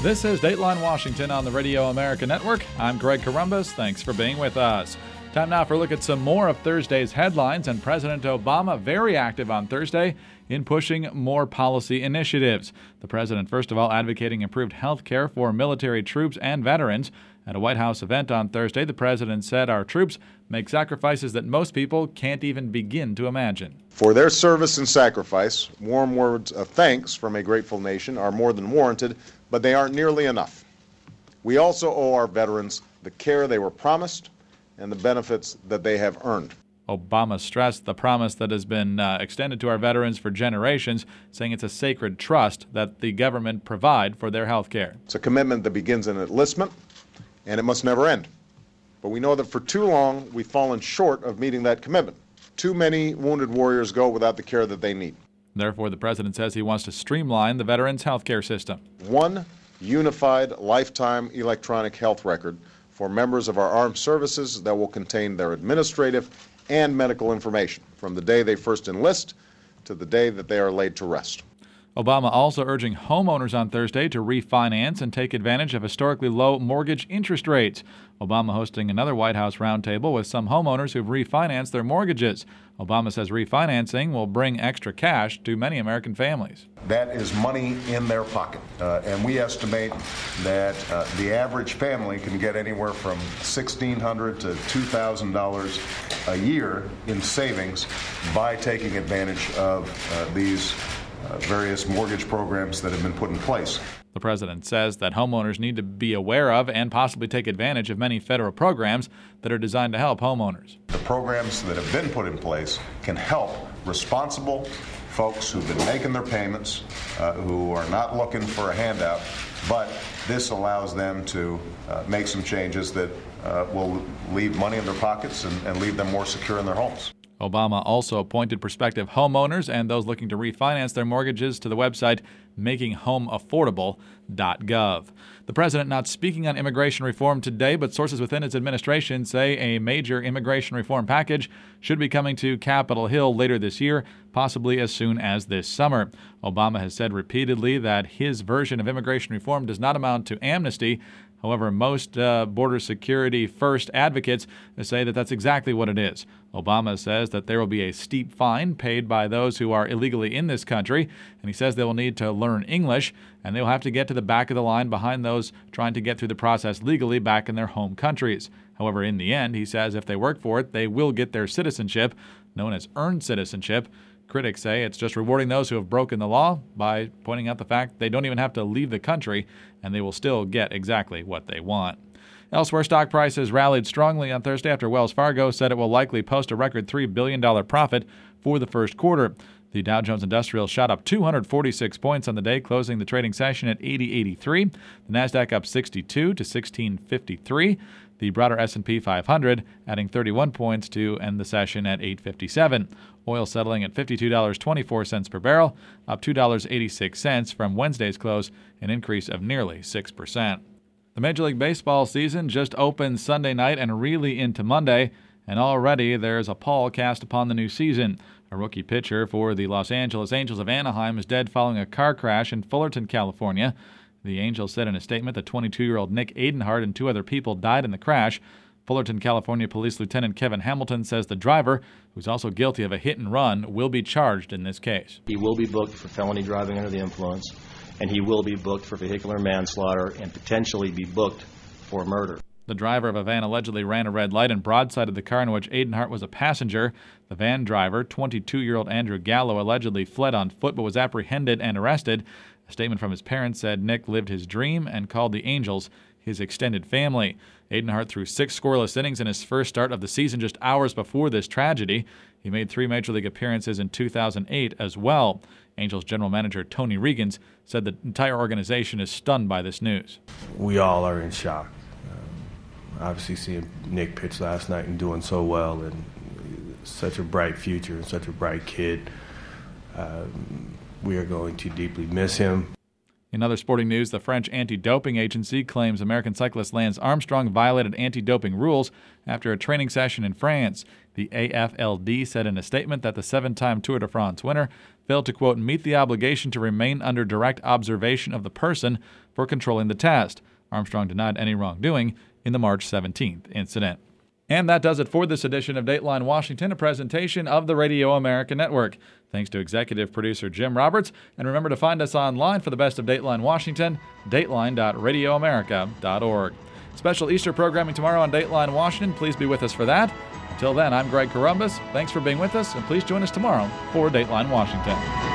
This is Dateline Washington on the Radio America Network. I'm Greg Corombos. Thanks for being with us. Time now for a look at some more of Thursday's headlines, and President Obama very active on Thursday in pushing more policy initiatives. The president, first of all, advocating improved health care for military troops and veterans. At a White House event on Thursday, the president said our troops make sacrifices that most people can't even begin to imagine. For their service and sacrifice, warm words of thanks from a grateful nation are more than warranted, but they aren't nearly enough. We also owe our veterans the care they were promised and the benefits that they have earned. Obama stressed the promise that has been extended to our veterans for generations, saying it's a sacred trust that the government provide for their health care. It's a commitment that begins in enlistment, and it must never end. But we know that for too long, we've fallen short of meeting that commitment. Too many wounded warriors go without the care that they need. Therefore, the president says he wants to streamline the veterans' health care system. One unified lifetime electronic health record for members of our armed services that will contain their administrative and medical information from the day they first enlist to the day that they are laid to rest. Obama also urging homeowners on Thursday to refinance and take advantage of historically low mortgage interest rates. Obama hosting another White House roundtable with some homeowners who've refinanced their mortgages. Obama says refinancing will bring extra cash to many American families. That is money in their pocket, and we estimate that the average family can get anywhere from $1,600 to $2,000 a year in savings by taking advantage of these various mortgage programs that have been put in place. The president says that homeowners need to be aware of and possibly take advantage of many federal programs that are designed to help homeowners. The programs that have been put in place can help responsible folks who've been making their payments, who are not looking for a handout, but this allows them to make some changes that will leave money in their pockets and leave them more secure in their homes. Obama also appointed prospective homeowners and those looking to refinance their mortgages to the website makinghomeaffordable.gov. The president not speaking on immigration reform today, but sources within his administration say a major immigration reform package should be coming to Capitol Hill later this year, possibly as soon as this summer. Obama has said repeatedly that his version of immigration reform does not amount to amnesty. However, most border security first advocates say that that's exactly what it is. Obama says that there will be a steep fine paid by those who are illegally in this country, and he says they will need to learn English, and they will have to get to the back of the line behind those trying to get through the process legally back in their home countries. However, in the end, he says if they work for it, they will get their citizenship, known as earned citizenship. Critics say it's just rewarding those who have broken the law by pointing out the fact they don't even have to leave the country, and they will still get exactly what they want. Elsewhere, stock prices rallied strongly on Thursday after Wells Fargo said it will likely post a record $3 billion profit for the first quarter. The Dow Jones Industrial shot up 246 points on the day, closing the trading session at 80.83. The Nasdaq up 62 to 1653. The broader S&P 500 adding 31 points to end the session at 857. Oil settling at $52.24 per barrel, up $2.86 from Wednesday's close, an increase of nearly 6%. The Major League Baseball season just opened Sunday night and really into Monday, and already there's a pall cast upon the new season. A rookie pitcher for the Los Angeles Angels of Anaheim is dead following a car crash in Fullerton, California. The Angels said in a statement that 22-year-old Nick Adenhart and two other people died in the crash. Fullerton, California Police Lieutenant Kevin Hamilton says the driver, who's also guilty of a hit and run, will be charged in this case. He will be booked for felony driving under the influence, and he will be booked for vehicular manslaughter and potentially be booked for murder. The driver of a van allegedly ran a red light and broadsided the car in which Adenhart was a passenger. The van driver, 22-year-old Andrew Gallo, allegedly fled on foot but was apprehended and arrested. A statement from his parents said Nick lived his dream and called the Angels his extended family. Adenhart threw 6 scoreless innings in his first start of the season just hours before this tragedy. He made 3 Major League appearances in 2008 as well. Angels general manager Tony Regans said the entire organization is stunned by this news. We all are in shock. Obviously seeing Nick pitch last night and doing so well, and such a bright future and such a bright kid. We are going to deeply miss him. In other sporting news, the French anti-doping agency claims American cyclist Lance Armstrong violated anti-doping rules after a training session in France. The AFLD said in a statement that the 7-time Tour de France winner failed to, quote, meet the obligation to remain under direct observation of the person for controlling the test. Armstrong denied any wrongdoing in the March 17th incident. And that does it for this edition of Dateline Washington, a presentation of the Radio America Network. Thanks to executive producer Jim Roberts. And remember to find us online for the best of Dateline Washington, dateline.radioamerica.org. Special Easter programming tomorrow on Dateline Washington. Please be with us for that. Until then, I'm Greg Corombos. Thanks for being with us, and please join us tomorrow for Dateline Washington.